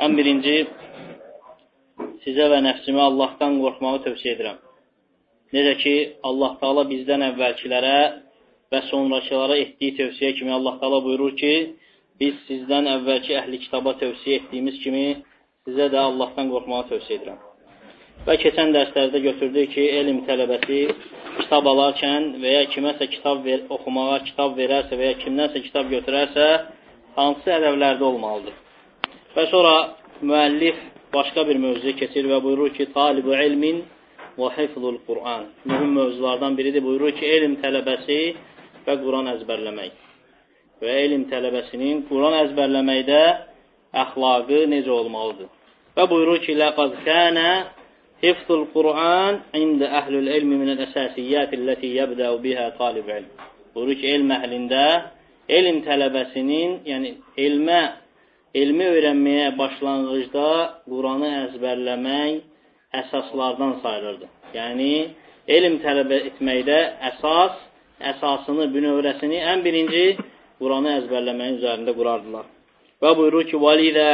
Ən birinci, sizə və nəfsimə Allahdan qorxmağı tövsiyə edirəm. Necə ki, Allah Taala bizdən əvvəlkilərə və sonrakılara etdiyi tövsiyə kimi Allah Taala buyurur ki, biz sizdən əvvəlki əhli kitaba tövsiyə etdiyimiz kimi sizə də Allahdan qorxmağı tövsiyə edirəm. Və keçən dərslərdə götürdük ki, elm tələbəsi kitab alarkən və ya kiməsə oxumağa kitab verərsə və ya kimdənsə kitab götürərsə, hansı ədəblərdə olmalıdır. Və sonra müəllif başqa bir mövzuya keçir və buyurur ki, talibu ilmin və hifzul Qur'an. Mühüm mövzulardan biridir. Buyurur ki, elm tələbəsi və Quran əzbərləmək. Və elm tələbəsinin Quran əzbərləməkdə əxlaqı necə olmalıdır. Və buyurur ki, لَقَدْ كَانَ حِفْظُ الْقُرْآنِ عِنْدَ أَهْلُ الْعِلْمِ مِنَ الْأَسَاسِيَّاتِ الَّتِي يَبْدَأُ بِهَا طَالِبُ الْعِلْمِ. Buyurur ki, elm əhlində elm tələbəsinin, yəni elmi öyrənməyə başlanğıcda Quranı əzbərləmək əsaslardan sayılırdı. Yəni, elm tələbə etməkdə əsasını, bünövrəsini ən birinci Quranı əzbərləməyin üzərində qurardılar. Və buyurur ki,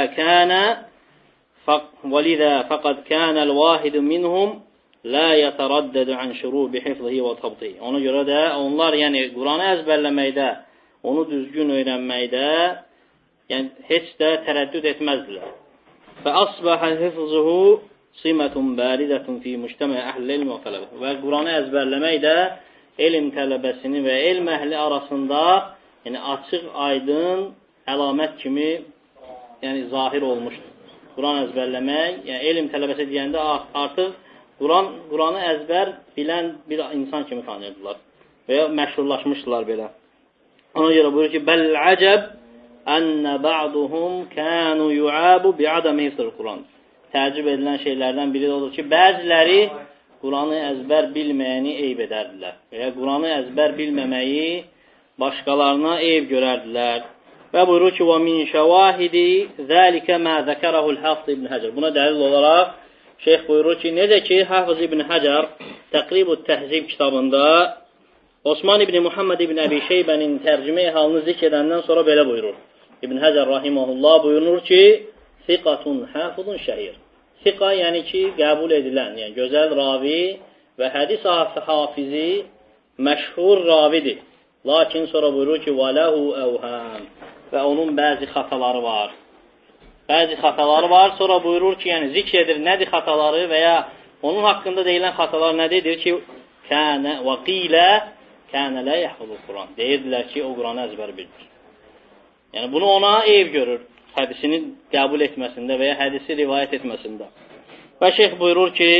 وَلِذَا فَقَدْ كَانَ الْوَاحِدُ مِنْهُمْ لَا يَتَرَدَّدُ عَنْ شُرُوبِ حِفْظِهِ وَطَبْطِهِ. Ona görə də onlar, yəni Quranı əzbərləməkdə, onu düzgün öyrənməkdə, yəni heç də tərəddüd etməzdilər. فَأَصْبَحَ حِفْظُهُ صِمَةٌ بَارِدَةٌ فِي مُجْتَمَعِ أَهْلِ الْعِلْمِ وَطَلَبِهِ. Və Quranı əzbərləməkdə elm tələbəsinin və elm əhli arasında yəni açıq, aydın əlamət kimi yəni zahir olmuşdur. Quran əzbərləmək, yəni elm tələbəsi deyəndə artıq Quranı əzbər bilən bir insan kimi tanıyırdılar və ya məşhurlaşmışdılar belə. Ona görə buyurur ki, bəl əcəb ənə ba'duhum kənu yu'abu bi'adami hifzil Quran. Təəccüb edilən şeylərdən biri odur ki, bəziləri Quranı əzbər bilməyəni eyb edərdilər və ya Quranı əzbər bilməməyi başqalarına eyb görərdilər. Və buyurur ki, وَمِنْ شَوَاهِدِ ذَٰلِكَ مَا ذَكَرَهُ الْحَافِظ İbn Həcər. Buna dəlil olaraq şeyx buyurur ki, necə ki, Hafız İbn Həcər Təqrib-ül Təhzib kitabında Osman İbn Muhammed İbn Əbi Şeybənin tərcümə halını zikr edəndən sonra belə buyurur. İbn Həcər rahimehullah buyurur ki, Siqatun hafizun şəhir. Siqa yəni ki, qəbul edilən, yəni gözəl ravi və hədis hafizi məşhur ravidir. Lakin sonra buyurur ki, وَلَهُ أَوْهَامٌ. Və onun bəzi xataları var. Bəzi xataları var. Sonra buyurur ki, yəni zikr edir nədir xataları və ya onun haqqında deyilən xatalar nədir? Deyir ki, kənə və qilə kənə lə yəhfuzul Quran. Deyirdilər ki, o Quranı əzbər bilir. Yəni bunu ona eyb görür. Hədisini qəbul etməsində və ya hədisi rivayət etməsində. Və şeyx buyurur ki,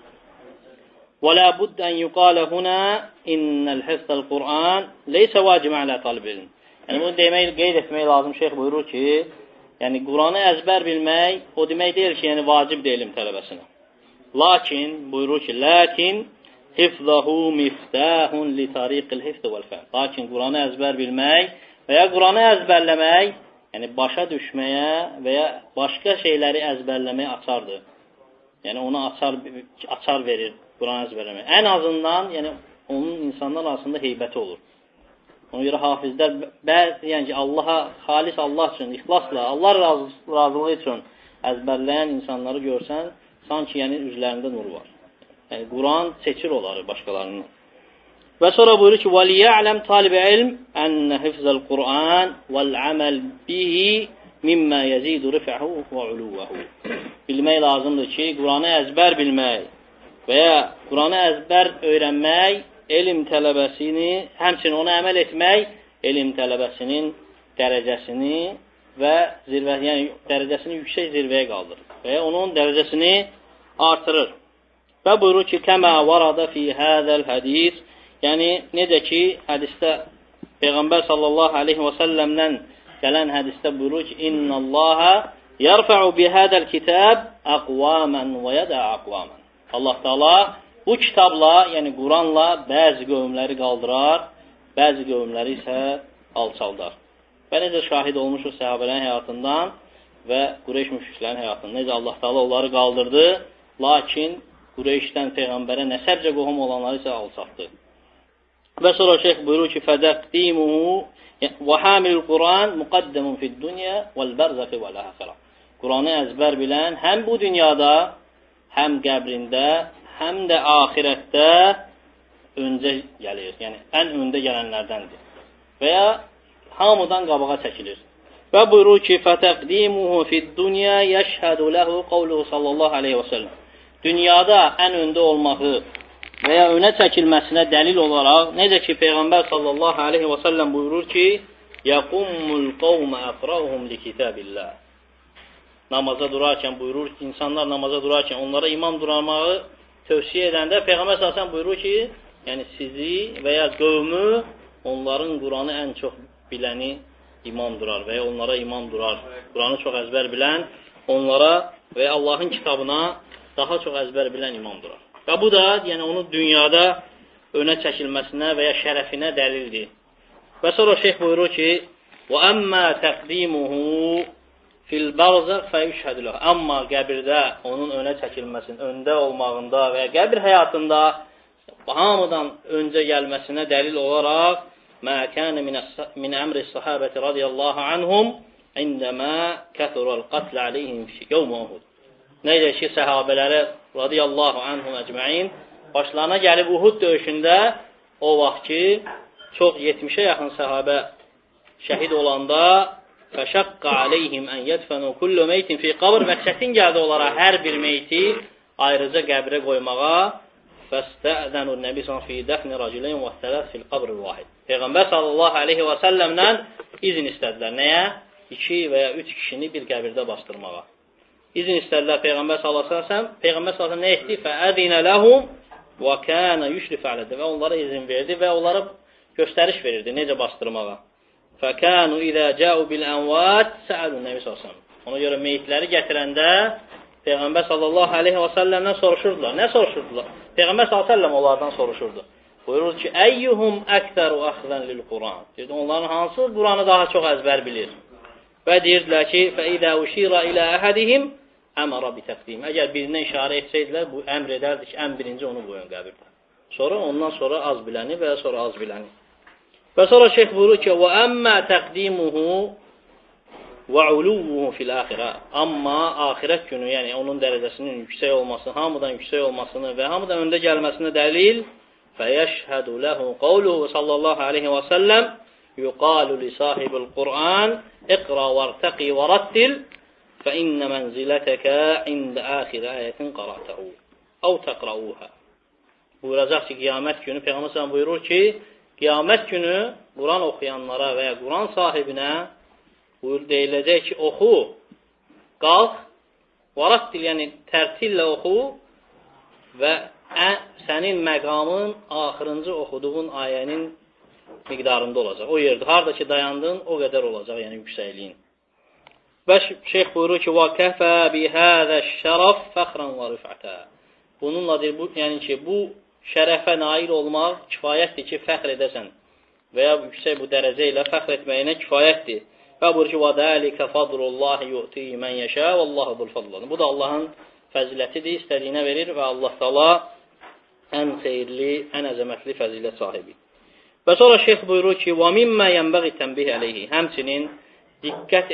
وَلَا بُدَّ أَنْ يُقَالَ هُنَا إِنَّ الْحِفْظَ الْقُرْآنِ لَيْسَ وَاجِبًا عَلَى طَالِبِ الْعِلْمِ. Yəni bunu qeyd etmək lazım. Şeyx buyurur ki, yəni Quranı əzbər bilmək o demək deyil ki, yəni vacibdir elm tələbəsinə. Lakin buyurur ki, lakin hifzahu miftahun li tariqil hifz vel fahm. Lakin Quranı əzbər bilmək və ya Quranı əzbərləmək, yəni başa düşməyə və ya başqa şeyləri əzbərləməyə açardır. Yəni ona açar verir Quranı əzbərləmək. Ən azından, yəni onun insanlar arasında heybəti olur. Ona görə hafizlər yəni ki, xalis Allah üçün, ixlasla, Allah razılığı üçün əzbərləyən insanları görsən, sanki yəni üzlərində nur var. Yəni Quran seçir onları başqalarından. Və sonra buyurur ki, وَلِيَعْلَمْ طَالِبَ عِلْمٍ أَنَّ حِفْظَ الْقُرْآنِ وَالْعَمَلْ بِهِ مِمَّا يَزِيدُ رِفْعَهُ وَعُلُوَّهُ. Bilmək lazımdır ki, Quranı əzbər bilmək və ya Quranı əzbər öyrənmək elm tələbəsini, həmçinin ona əməl etmək elm tələbəsinin dərəcəsini və yəni dərəcəsini yüksək zirvəyə qaldırır və ya onun dərəcəsini artırır. Və buyurur ki, kəmə varada fi hədəl hədis, yəni necə ki, hədisdə Peyğəmbər sallallahu aleyhi və səlləmdən gələn hədisdə buyurur ki, İnnəllaha yərfə'u bihədəl kitab əqvamən və yədə əqvamən. Allah Teala bu kitabla, yəni Quranla bəzi qövmləri qaldırar, bəzi qövmləri isə alçaldar. Və necə şahid olmuşuz səhabələrin həyatından və Qureyş müşriklərin həyatından. Necə Allah Teala onları qaldırdı, lakin Qureyşdən Peyğəmbərə nəsəbcə qohum olanları isə alçaltdı. Və sonra şeyx buyurur ki, فَدَقْدِيمُهُ وَحَامِلُ الْقُرْآنِ مُقَدَّمٌ فِي الدُّنْيَا وَالْبَرْزَقِ وَالْآخِرَةِ. Quranı əzbər bilən həm bu dünyada, həm qəbrində, həm də axirətdə öncə gəlir. Yəni, ən öndə gələnlərdəndir. Və ya hamıdan qabağa çəkilir. Və buyurur ki, فَتَقْدِيمُهُ فِي الدُّنْيَا يَشْهَدُ لَهُ قَوْلُهُ sallallahu aleyhi və səlləm. Dünyada ən öndə olmağı və ya önə çəkilməsinə dəlil olaraq, necə ki, Peyğəmbər sallallahu aleyhi və səlləm buyurur ki, يَقُمُّ الْقَوْمَ أَقْرَأُهُمْ لِكِتَابِ اللّٰهِ. Namaza durarkən buyurur ki, insanlar namaza durarkən onlara imam duramağı tövsiyə edəndə Peyğəmbər sallallahu aleyhi və səlləm buyurur ki, yəni sizi və ya qövmü onların Quranı ən çox biləni imam durar və ya onlara imam durar. Quranı çox əzbər bilən onlara və ya Allahın kitabına daha çox əzbər bilən imam durar. Və bu da yəni onun dünyada önə çəkilməsinə və ya şərəfinə dəlildir. Və sonra şeyx buyurur ki, وَأَمَّا تَقْدِيمُهُ فِي الْبَرْزَقِ فَيُشْهَدُ لَهُ. Amma qəbirdə onun önə çəkilməsinin, öndə olmağında və ya qəbir həyatında hamıdan öncə gəlməsinə dəlil olaraq مَا كَانَ مِنْ أَمْرِ الصَّحَابَةِ رَضِيَ اللّٰهُ عَنْهُمْ عِنْدَمَا كَثُرَ الْقَتْلَ عَلَيْهِمْ يَوْمَ أُحُدٍ. Necə ki, səhabələri radiyallahu anhum əcməin başlarına gəlib Uhud döyüşündə o vaxt ki, çox 70-ə yaxın səhabə şəhid olanda فَشَقَّ عَلَيْهِمْ أَنْ يَدْفَنُوا كُلُّ مَيْتٍ فِي قَبْرٍ və çətin gəldi onlara hər bir meyti ayrıca qəbrə qoymağa فَاسْتَأْذَنُوا النَّبِي صَلَّى فِي دَفْنِ رَجُلَيْنِ وَالثَّلَاثِ فِي الْقَبْرِ الْوَاحِدِ. Peyğəmbər sallallahu aleyhi və səlləmdən izin istədilər. Nəyə? 2 və ya 3 kişini bir qəbirdə bastırmağa. İzin istədilər Peyğəmbər sallallahu aleyhi və səlləm. Peyğəmbər sallallahu aleyhi və səlləm nə etdi? فَأَذِنَ لَهُمْ وَكَانَ يُشْرِفَ عَلَيْهِ. Və onlara izin verdi və onlara göstəriş verirdi necə bastırmağa. فَكَانُوا إِذَا جَاءُوا بِالْأَنْوَاتِ سَأَلُوا النَّبِي صَلَّى اللّٰهُ عَلَيْهِ وَسَلَّمَ. Ona görə meyitləri gətirəndə Peyğəmbər sallallahu aleyhi və səlləmdən soruşurdular. Nə soruşurdular? Peyğəmbər sallallahu aleyhi və səlləm onlardan soruşurdu. Buyurur ki, əyyuhum əktəru əxzən lil-Quran. Deyirdi, onların hansı Quranı daha çox əzbər bilir? Və deyirdilər ki, فَإِذَا أُشِيرَ إِلَى أَحَدِهِمْ أَمَرَ بِتَقْدِيمِ. Əgər birinə işarə etsəydilər, bu əmr edərdi ki, ən birinci onu qoyun qəbirdə. Sonra ondan sonra az biləni və sonra az biləni. Və sonra şeyx buyurur ki, وَأَمَّا تَقْدِيمُهُ وَعُلُوُّهُ فِي الْآخِرَةِ. Amma axirət günü, yəni onun dərəcəsinin yüksək olmasını, hamıdan yüksək olmasını və hamıdan öndə gəlməsinə dəlil فَيَشْهَدُ لَهُ قَوْلُهُ sallallahu aleyhi və səlləm يُقَالُ لِصَاحِبِ الْقُرْآنِ اِقْرَى وَارْتَقِي وَرَتِّلْ فَإِنَّ مَنْزِلَتَكَ عِنْدَ آخِرَ آيَةٍ قَرَأْتَهُ اَوْ تَقْرَؤُوهَا. Buyuracaq ki, qiyamət günü Peyğəmbər buyurur ki, qiyamət günü Quran oxuyanlara və ya Quran sahibinə deyiləcək ki, oxu, qalx, varattil, yəni tərtillə oxu və sənin məqamın axırıncı oxuduğun ayənin miqdarında olacaq. O yerdə, harada ki dayandın, o qədər olacaq, yəni yüksəkliyin. Və şeyx buyurur ki, وَكَفَى بِهَذَا الشَّرَفْ فَخْرًا وَرِفْعَةً. Bununla deyir, yəni ki, bu şərəfə nail olmaq kifayətdir ki, fəxr edəsən və ya yüksək bu dərəcə ilə fəxr etməyinə kifayətdir. Və buyurur ki, وَدَالِكَ فَضْرُ اللّٰهِ يُؤْتِي مَنْ يَشَاءُ وَاللّٰهُ ذُو الْفَضْلِ. Bu da Allahın fəzilətidir, istədiyinə verir və Allah Taala ən xeyirli, ən əzəmətli fəzilət sahibi. Və sonra şeyx buyurur ki, وَمِمَّا يَنْبَغِ تَنْبِهِ عَلَيْهِ. Həmçinin diqqət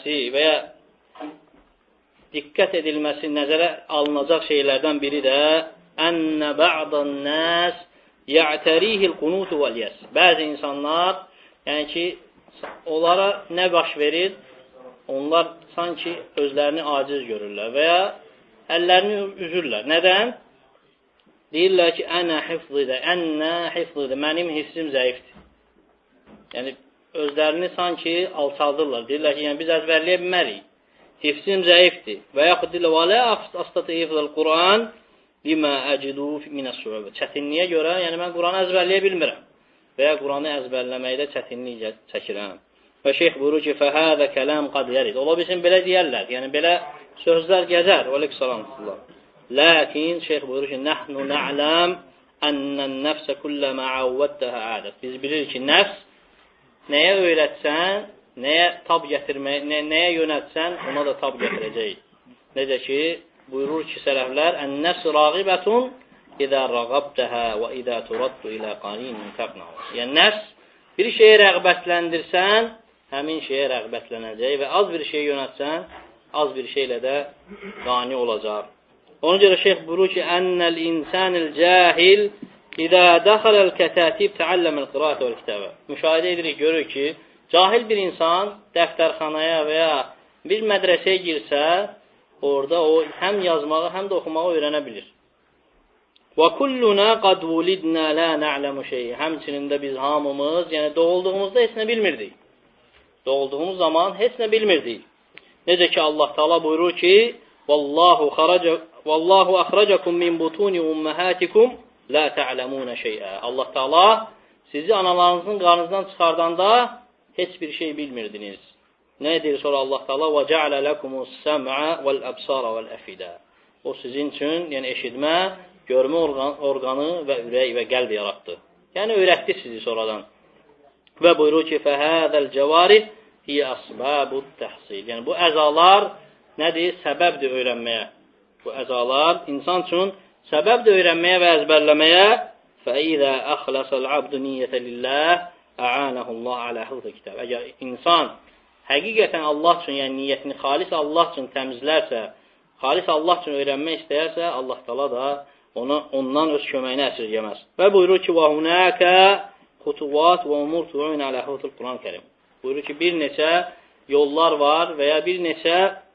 edilməsi, nəzərə alınacaq şeylərdən biri də أَنَّ بَعْضَ النَّاسِ يَعْتَرِيهِ الْقُنُوتُ وَالْيَسْ. Bəzi insanlar, yəni ki, onlara nə baş verir? Onlar sanki özlərini aciz görürlər və ya əllərini üzürlər. Nədən? Deyirlər ki, ənə hifzidə, mənim hifzim zəifdir. Yəni, özlərini sanki alçaldırlar. Deyirlər ki, yəni, biz əzbərləyə bilmərik. Hifzim zəifdir. Və yaxud deyirlər, وَلَا أَفْتَطِ hifzəl Quran limə əcidu minəs-su'ub. Çətinliyə görə, yəni mən Quranı əzbərləyə bilmirəm. Və ya Quranı əzbərləməkdə çətinlik çəkirəm. Və şeyx buyurur ki, فَهَذَا كَلَامٌ قَدْ يَرِدْ. Ola bilsin, belə deyərlər. Yəni, belə sözlər gəzər. Aleykümselam. Lakin şeyx buyurur ki, نَحْنُ نَعْلَمْ أَنَّ النَّفْسَ كُلَّمَا عَوَّدْتَهَا عَادَتْ. Biz bilirik ki, nəfs nəyə öyrətsən, nəyə tab gətirmək, nəyə yönətsən, ona da tab gətirəcək. Necə ki, buyurur ki, sələflər, "Ən-nəfs rağibətun izə rəğabtəhə və izə turaddu ilə qaninin təqnav." Yəni, nəfs bir şeyə rəğbətləndirsən, həmin şeyə rəğbətlənəcək və az bir şeyə yönətsən, az bir şeylə də qani olacaq. Ona görə şeyx buyurur ki, ennel insanil cahil İzə dəxələl kətətib təalləməl qiraətə vəl kitəbə. Müşahidə edirik, görür ki, cahil bir insan dəftərxanaya və ya bir mədrəsəyə girsə, orada o həm yazmağı, həm də oxumağı öyrənə bilir. Və kulluna qad vulidna la na'lamu şey'i. Həmçinin də biz hamımız, yəni doğulduğumuzda heç nə bilmirdik. Doğulduğumuz zaman heç nə bilmirdik. Necə ki Allah Taala buyurur ki: "Vallahu axrajakum min butuni ummahatikum la ta'lamuna şey'a." Allah Taala sizi analarınızın qarnınızdan çıxardanda heç bir şey bilmirdiniz. Nə edir sonra Allah Taala? "Və ca'ala lakumus-sam'a vel-absara vel-afida." O sizin üçün, yəni eşitmə, görmə orqanı və ürək və qəlb yaratdı. Yəni öyrətdi sizi sonradan. Və buyurur ki: "Fəhədəl cəvarih hiyə əsbabut təhsil." Yəni bu əzalar nədir? Səbəbdir öyrənməyə. Bu əzalar insan üçün səbəbdir öyrənməyə və əzbərləməyə. Fəizə əxləsəl abdu niyyətə lillah ə'anəhullah alə hıfzı kitab. Əgər insan həqiqətən Allah üçün, yəni niyyətini xalis Allah üçün təmizlərsə, xalis Allah üçün öyrənmək istəyərsə, Allah Taala da ondan öz köməyini əsirgəməz. Və buyurur ki: "Və hunaka xutuvat və umur tu'un alə hıfzil Quran-Kərim." Buyurur ki, bir neçə yollar var və ya bir neçə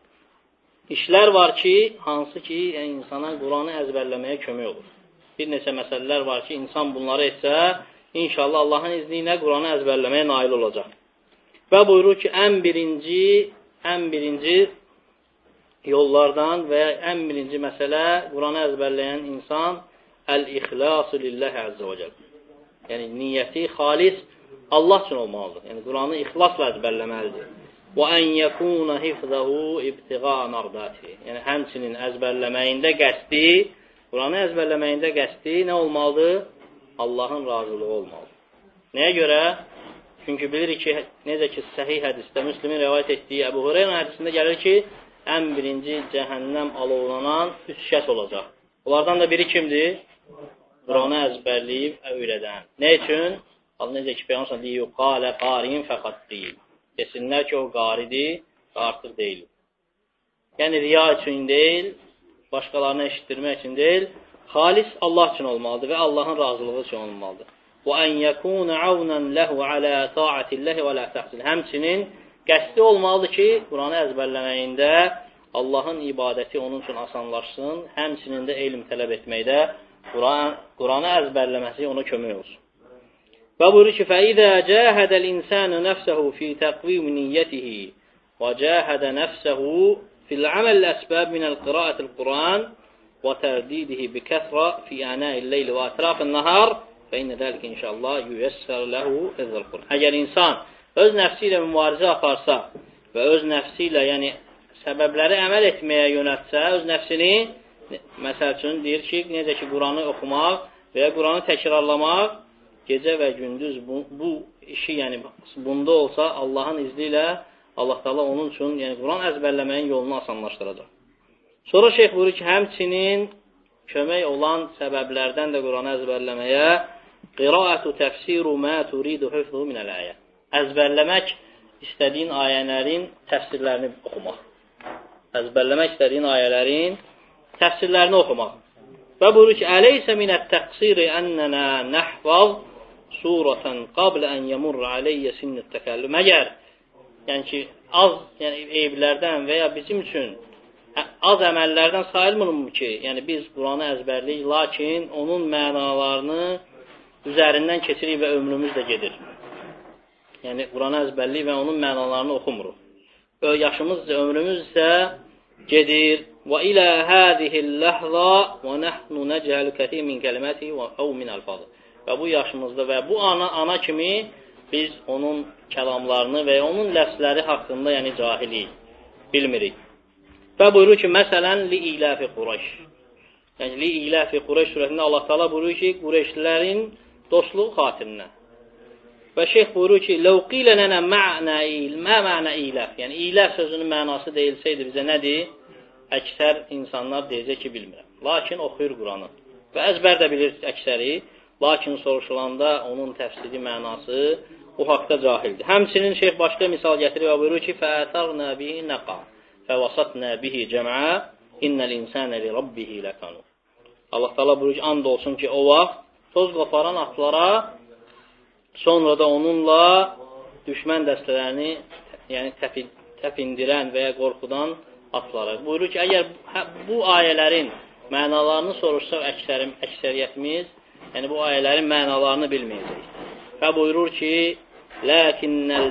işlər var ki, hansı ki, yəni insana Quranı əzbərləməyə kömək olur. Bir neçə məsələlər var ki, insan bunları etsə, inşallah Allahın izni ilə Quranı əzbərləməyə nail olacaq. Və buyurur ki, ən birinci yollardan və ən birinci məsələ Quranı əzbərləyən insan əl-ixlasu lillahi əzzə və cəl. Yəni, niyyəti xalis Allah üçün olmalıdır. Yəni, Quranı ixlasla əzbərləməlidir. Və ən yəkuna hifzəhu ibtiğa mərdati. Yəni, həmçinin əzbərləməyində qəsdi, Quranı əzbərləməyində qəsdi nə olmalıdır? Allahın razılığı olmalıdır. Nəyə görə? Çünki bilirik ki, necə ki, səhih hədisdə, Müslimin rəvayət etdiyi Əbu Hureyra hədisində gəlir ki, ən birinci cəhənnəm alovlanan 3 şəxs olacaq. Onlardan da biri kimdir? Quranı əzbərləyib öyrədən. Nə üçün? Necə ki, Peyğəmbər deyir, qalə qarin fəqat deyil. Desinlər ki, o qaridir və artıq deyil. Yəni, riya üçün deyil, başqalarına eşitdirmək üçün deyil, xalis Allah üçün olmalıdır və Allahın razılığı üçün olmalıdır. وَاَنْ يَكُونَ عَوْنًا لَهُ عَلَى طَاعَةِ اللَّهِ وَلَا تَحْسِنِ. Həmçinin qəsdi olmalıdır ki, Quranı əzbərləməyində Allahın ibadəti onun üçün asanlaşsın, həmçinin də elm tələb etməkdə Quranı əzbərləməsi ona kömək olsun. Və buyurur ki, فَإِذَا جَاهَدَ الْإِنسَانُ نَفْسَهُ فِي تَقْوِيمِ نِيَّتِهِ وَجَاهَدَ نَفْسَهُ فِي الْعَمَلِ الْأَسْبَابِ مِنَ الْقِرَاءَةِ الْقُرْآنِ وَتَرْدِيدِهِ بِكَثْرَةٍ فِي آنَاءِ اللَّيْلِ وَأَطْرَافِ النَّهَارِ فَإِنَّ ذَلِكَ إِنْشَاءَاللَّهُ يُيَسَّرُ لَهُ حِفْظُ الْقُرْآنِ. Əgər insan öz nəfsi ilə mübarizə aparsa və öz nəfsi ilə, yəni səbəbləri əməl etməyə yönəltsə, öz nəfsini, məsəl üçün deyir ki, necə ki, Quranı oxumaq və ya Quranı təkrarlamaq, gecə və gündüz bu işi, yəni bunda olsa, Allahın izni ilə Allah Taala onun üçün, yəni Quran əzbərləməyin yolunu asanlaşdıracaq. Sonra şeyx buyurur ki, həmçinin kömək olan səbəblərdən də Quranı əzbərləməyə qiraətu təfsiru mə turidu hifzuhu minəl ayə. Əzbərləmək istədiyin ayələrin təfsirlərini oxumaq. Əzbərləmək istədiyin ayələrin təfsirlərini oxumaq. Və buyurur ki, əleysə minət təqsiri ənənə nəhvaz suratan qablə ən yəmurra aleyyə sinnət təkəllüm. Məgər, yəni ki, az eyblərdən və ya bizim üçün az əməllərdən sayılmırmı ki, yəni biz Quranı əzbərləyik, lakin onun mənalarını üzərindən keçirik və ömrümüz də gedir. Yəni, Quranı əzbərləyik və onun mənalarını oxumuruq. Yaşımız isə, ömrümüz isə gedir. Və ilə hədihil ləhza və nəhnu nəcəl kətir min kəliməti və əv min əlfadı. Və bu yaşımızda və bu ana kimi biz onun kəlamlarını və onun ləfsləri haqqında, yəni cahiliyik, bilmirik. Və buyurur ki, məsələn, li-iləfi Qurayş. Yəni, li-iləfi Qurayş surəsində Allah Taala buyurur ki, Qurayşlilərin dostluğu xatirinə. Və şeyx buyurur ki, لَوْ قِيلَ لَنَا مَا مَعْنَ iləf. Yəni, iləf sözünün mənası deyilsəydi bizə nədir? Əksər insanlar deyəcək ki, bilmirəm. Lakin oxuyur Quranı. Və əzbər də bilir əksəri. Lakin soruşulanda onun təfsiri mənası o haqda cahildir. Həmçinin şeyx başqa misal gətirir və buyurur ki, فَأَثَرْنَا بِهِ نَقَى. fəvasatnə bihi cəm'a innəl insənə li rabbihi ləkanu. Allah Teala buyurur ki, and olsun ki, o vaxt toz qoparan atlara sonra da onunla düşmən dəstələrini yəni təpindirən və ya qorxudan atlara. Buyurur ki, əgər bu ayələrin mənalarını soruşsaq əksəriyyətimiz, yəni bu ayələrin mənalarını bilməyəcək. Və buyurur ki, Lakinnəl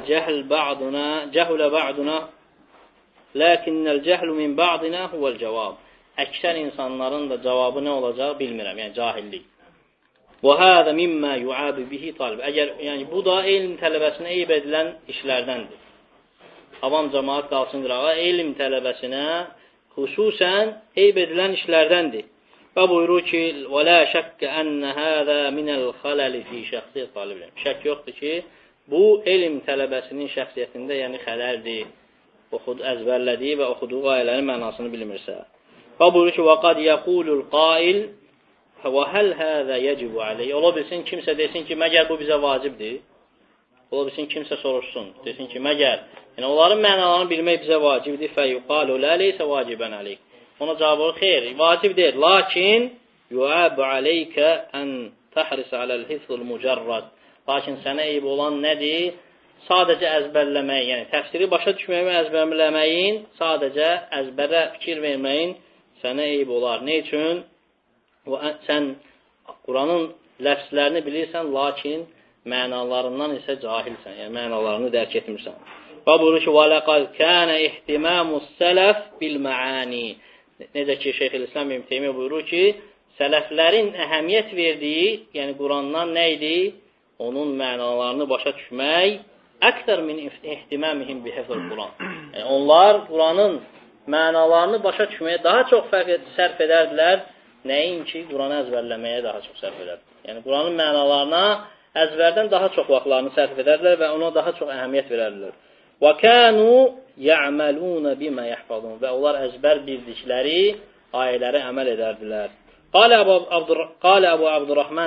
cəhlu min ba'dina huvəl cavab. Əksər insanların da cavabı nə olacaq bilmirəm, yəni cahillik. Və həzə mimmə yu'abi bihi talib. Yəni bu da elm tələbəsinə eyb edilən işlərdəndir. Avam cəmaat qalsın qırağa, elm tələbəsinə xüsusən eyb edilən işlərdəndir. Və buyurur ki, və la şəkkə ənə həzə minəl xələli fi şəxsiyyət talibin. Şək yoxdur ki, bu elm tələbəsinin şəxsiyyətində yəni xələldir. Əzbərlədiyi və oxuduğu ayələrin mənasını bilmirsə. Və buyurur ki, və qad yəqulul qail və həl həzə yəcibu aleyh. Ola bilsin, kimsə desin ki, məgər bu bizə vacibdir. Ola bilsin, kimsə soruşsun, desin ki, məgər. Yəni, onların mənalarını bilmək bizə vacibdir. Fəyuqalu lə leysə vacibən aleyh. Ona cavab olur, xeyr, vacib deyil. Lakin, yuəbu aleykə ən təhrisə aləl-hifzul mücərrad. Lakin sənə eyb olan nədir? Sadəcə əzbərləmək, yəni təfsiri başa düşməyin və əzbərləməyin, sadəcə əzbərə fikir verməyin sənə eyb olar. Ne üçün? Sən Quranın ləfslərini bilirsən, lakin mənalarından isə cahilsən, yəni mənalarını dərk etmirsən. Və buyurur ki, وَلَقَدْ كَانَ اِحْتِمَامُ السَّلَفِ بِالْمَعَانِي. Necə ki, Şeyxülislam İbn Teymiyyə buyurur ki, sələflərin əhəmiyyət verdiyi, yəni Qurandan nə idi? Onun mənalarını başa düşmək əksər min ihtimamihim bihifzil Quran. Yəni, onlar Quranın mənalarını başa düşməyə daha çox sərf edərdilər, nəinki Quranı əzbərləməyə daha çox sərf edərdilər. Yəni, Quranın mənalarına əzbərdən daha çox vaxtlarını sərf edərdilər və ona daha çox əhəmiyyət verərdilər. Və kənu ya'maluna bima yahfazun. Və onlar əzbər bildikləri ayələrə əməl edərdilər. Qalə Əbu Abdurrahman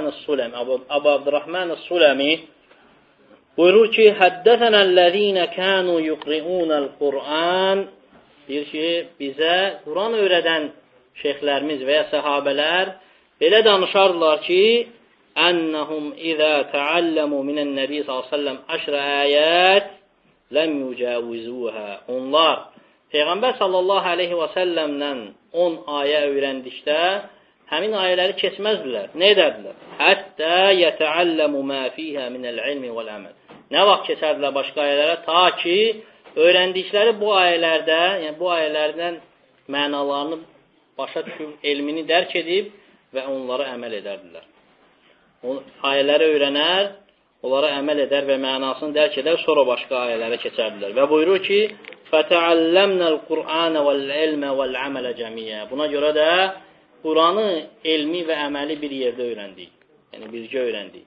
es-Sulami buyurur ki, həddəsənəl-ləzīnə kənu yuqri'unəl-Qur'an. Deyir ki, bizə Quran öyrədən şeyxlərimiz və ya səhabələr belə danışardılar ki, ənnəhum izə təalləmu minən-nəbi s.ə.v 10 ayət ləm yücəvizuhə. Onlar Peyğəmbər sallallahu aleyhi və səlləmdən 10 ayə öyrəndikdə həmin ayələri keçməzdilər. Nə edərdilər? Həttə yətəalləmu mə fiyhə minəl-ilmi vəl-əməl. Nə vaxt keçərdilər başqa ayələrə? Ta ki, öyrəndikləri bu ayələrdə, yəni bu ayələrdən mənalarını başa düşüb, elmini dərk edib və onlara əməl edərdilər. Ayələri öyrənər, onlara əməl edər və mənasını dərk edər, sonra başqa ayələrə keçərdilər. Və buyurur ki, فَتَعَلَّمْنَا الْقُرْآنَ وَالْعِلْمَ وَالْعَمَلَ جَمِيعًا. Buna görə də Quranı, elmi və əməli bir yerdə öyrəndik. Yəni, bircə öyrəndik.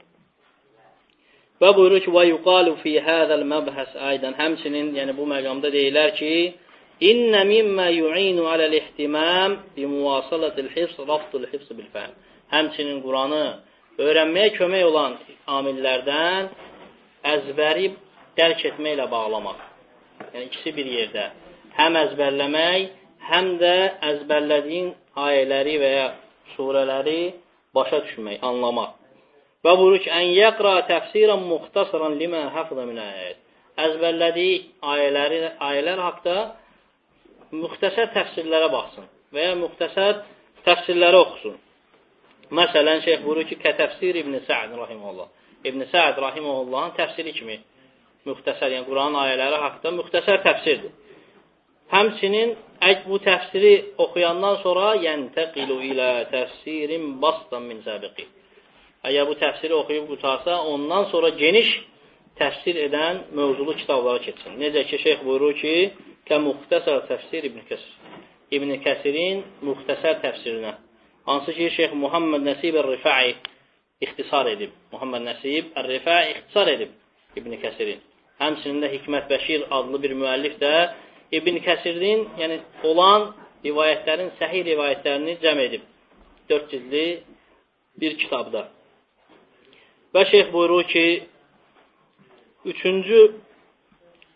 Və buyurur ki, وَيُقَالُ فِي هَذَا الْمَبْحَسِ aydan. Həmçinin, yəni bu məqamda deyilər ki, إِنَّ مِمَّا يُعِينُ عَلَى الْاِحْتِمَامِ بِمُوَاسَلَةِ الْحِفْصِ رَفْضُ الْحِفْصِ بِالْفَهْمِ. Həmçinin Quranı öyrənməyə kömək olan amillərdən əzbəri dərk etməklə bağlamaq. Yəni, ikisi bir yerdə. Həm əzbərləmək, həm də əzbərlədiyin ayələri və ya surələri başa düşmək, anlamaq. Və buyurur ki, ən yəqra təfsirən muxtasıran limə həfzə min ayət. Əzbərlədiyi ayələr haqda müxtəsər təfsirlərə baxsın və ya müxtəsər təfsirləri oxusun. Məsələn, şeyx buyurur ki, kətəfsir İbn Sa'd rahimehullah. İbn Sa'd rahimehullahın təfsiri kimi müxtəsər, yəni Quranın ayələri haqda müxtəsər təfsirdir. Həmçinin bu təfsiri oxuyandan sonra yəntəqilu ilə təfsirin bastan min səbiqi. Əgər bu təfsiri oxuyub qutarsa, ondan sonra geniş təfsir edən mövzulu kitablara keçsin. Necə ki, şeyx buyurur ki, kəmuxtəsər təfsir İbn Kəsir. İbn Kəsirin müxtəsər təfsirinə. Hansı ki, şeyx Muhammed Nəsib Ər-Rifai ixtisar edib. Muhammed Nəsib Ər-Rifai ixtisar edib İbn Kəsirin. Həmçinin də Hikmət Bəşir adlı bir müəllif də İbn Kəsirin, yəni olan rivayətlərin, səhih rivayətlərini cəm edib. 4 cildli bir kitabda. Və şeyx buyurur ki, 3-cü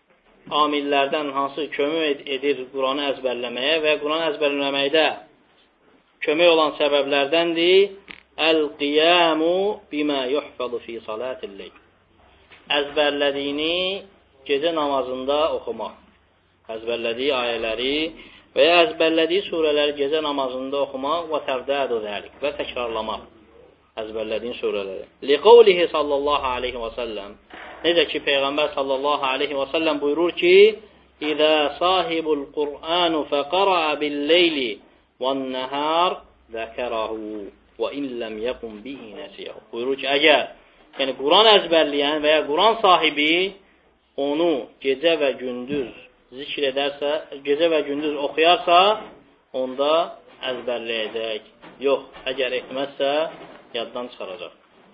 amillərdən hansı kömək edir Quranı əzbərləməyə və Quranı əzbərləməkdə kömək olan səbəblərdəndir əl-qiyamu bimə yuhfazu fi salatil-leyl. Əzbərlədiyini gecə namazında oxumaq. Əzbərlədiyi ayələri və ya əzbərlədiyi surələri gecə namazında oxumaq və tərdədu zəlik və təkrarlamaq əzbərlədiyin surələri. Liqavlihi sallallahu aleyhi və səlləm, necə ki Peyğəmbər sallallahu aleyhi və səlləm buyurur ki, İzə sahibul Qur'anu fəqara'a bil-leyli və-nəhər zəkərahu və illəm yəqum bihi nəsiyahu. Buyurur ki, əgər yəni Quran əzbərləyən və ya Quran sahibi onu gecə və gündüz zikr edərsə, gecə və gündüz oxuyarsa, onda əzbərləyəcək. Yox, əgər etməzsə, yaddan çıxaracaq.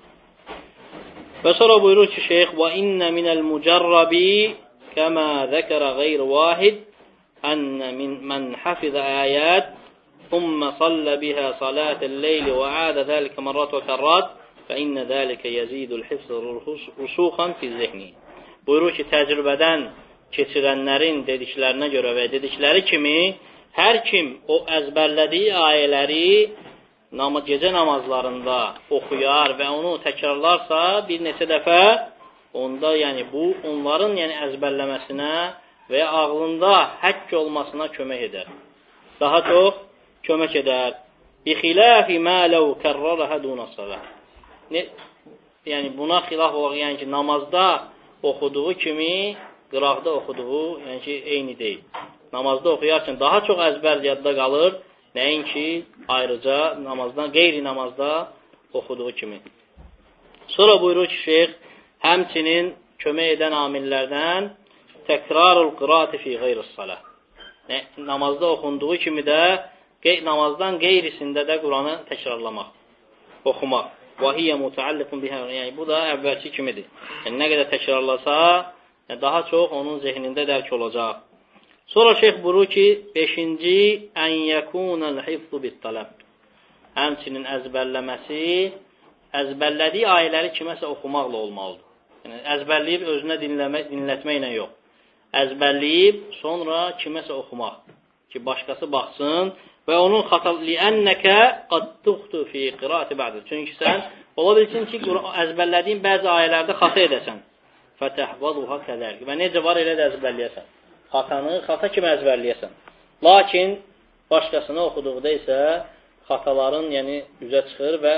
Və sonra buyurur ki, şeyx, وَإِنَّ مِنَ الْمُجَرَّبِ كَمَا ذَكَرَ غَيْرُ وَاحِدٍ أَنَّ مَنْ حَفِظَ آيَاتٍ ثُمَّ صَلَّ بِهَا صَلَاةَ اللَّيْلِ وَعَادَ ذَلِكَ مَرَّةً وَكَرَّاتٍ فَإِنَّ ذَلِكَ يَزِيدُ الْحِفْظَ رُسُوخًا فِي الذِّهْنِ. Buyurur ki, təcrübədən keçirənlərin dediklərinə görə və dedikləri kimi, hər kim o əzbərlədiyi ayələri gecə namazlarında oxuyar və onu təkrarlarsa bir neçə dəfə, onda yəni bu onların yəni əzbərləməsinə və ağlında həkk olmasına kömək edər. Daha çox kömək edər. Bixilafi mə ləv kərrərəhə dunəs-səlah. Yəni buna xilaf olaraq, yəni ki, namazda oxuduğu kimi qıraqda oxuduğu, yəni ki, eyni deyil. Namazda oxuyarkən daha çox əzbər yadda qalır, nəinki ayrıca namazdan, qeyri namazda oxuduğu kimi. Sonra buyurur ki, şeyx, həmçinin kömək edən amillərdən təkrarul qiraati fi qeyris-salah. Namazda oxunduğu kimi də namazdan qeyrisində də Quranı təkrarlamaq, oxumaq. Və hiyyə mutəalliqun bihə. Yəni bu da əvvəlki kimidir. Yəni nə qədər təkrarlasa, daha çox onun zehnində dərk olacaq. Sonra şeyx buyurur ki, 5-ci ən yəkunəl hifzu bit-tələb. Həmçinin əzbərləməsi, əzbərlədiyi ayələri kiməsə oxumaqla olmalıdır. Yəni əzbərləyib özünə dinlətməklə yox. Əzbərləyib sonra kiməsə oxumaq ki, başqası baxsın və onun li'ənnəkə qad tuxtu fi qiraati ba'd. Çünki sən ola bilsin ki, əzbərlədiyin bəzi ayələrdə xata edəsən. Fətəhvaduha kədəlik. Və necə var elə də əzbərləyəsən. Xata kimi əzbərləyəsən. Lakin başqasına oxuduqda isə xataların yəni üzə çıxır və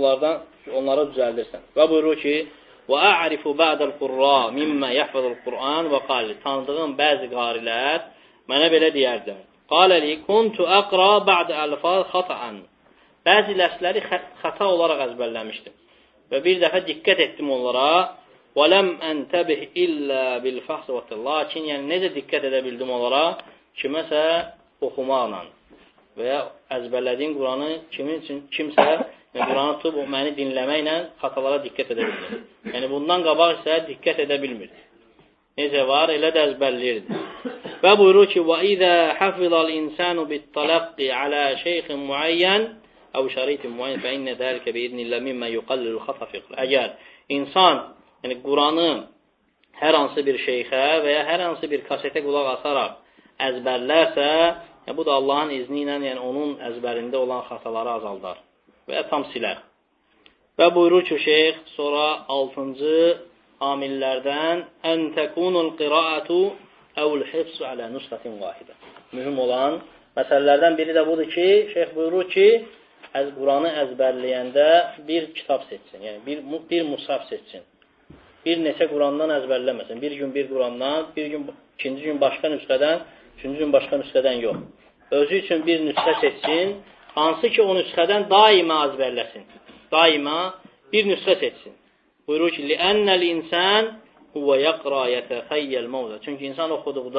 onları düzəldirsən. Və buyurur ki, وَأَعْرِفُ بَعْدَ الْقُرَّى مِمَّا يَحْفَظُ الْقُرْآنِ وَقَالِ Tanıdığım bəzi qarilər mənə belə deyərdilər. قَالَ لِي كُنْتُ أَقْرَى بَعْدَ أَلْفَاظ خَطَعًا. Bəzi ləfsləri xata olaraq əzbərləmişdim. Və bir dəfə diqqət etdim onlara. وَلَمْ أَنْتَبِهْ إِلَّا بِالْفَحْسِ وَالتَّلَّ. Lakin yəni necə diqqət edə bildim onlara? Kiməsə oxumaqla və ya əzbərlədiyim Quranı kimsə Quranı tutub məni dinləməklə xatalara diqqət edə bilmir. Yəni bundan qabaq isə diqqət edə bilmirdi. Necə var? Elə də əzbərləyirdi. Və buyurur ki, وَإِذَا حَفِظَ الْإِنسَانُ بِالتَّلَقِّ عَلَى شَيْخٍ مُعَيَّنٍ أَوْ شَرِيطٍ مُعَيَّنٍ فَإِنَّ ذَلِكَ بِإِذْنِ اللَّهِ مِمَّا يُقَلِّلُ الْخَطَأَ فِي الْقِرَأَةِ. Əgər insan yəni Quranı hər hansı bir şeyxə və ya hər hansı bir kasetə qulaq asaraq əzbərlərsə, bu da Allahın izni ilə yəni onun əzbərində olan xataları azaldar və ya tam silər. Və buyurur ki, şeyx sonra 6-cı amillərdən ən təkunul qiraatu əvl hifzu alə nusxatin vahidə. Mühüm olan məsələlərdən biri də budur ki, şeyx buyurur ki, Quranı əzbərləyəndə bir kitab seçsin, yəni bir mushaf seçsin. Bir neçə Qurandan əzbərləməsin. Bir gün bir Qurandan, ikinci gün başqa nüsxədən, üçüncü gün başqa nüsxədən yox. Özü üçün bir nüsxə seçsin, hansı ki o nüsxədən daima əzbərləsin. Daima bir nüsxə seçsin. Buyurur ki, لِأَنَّ الْإِنسَانِ هُوَ يَقْرَى يَتَخَيَّ الْمَوْزَ. Çünki insan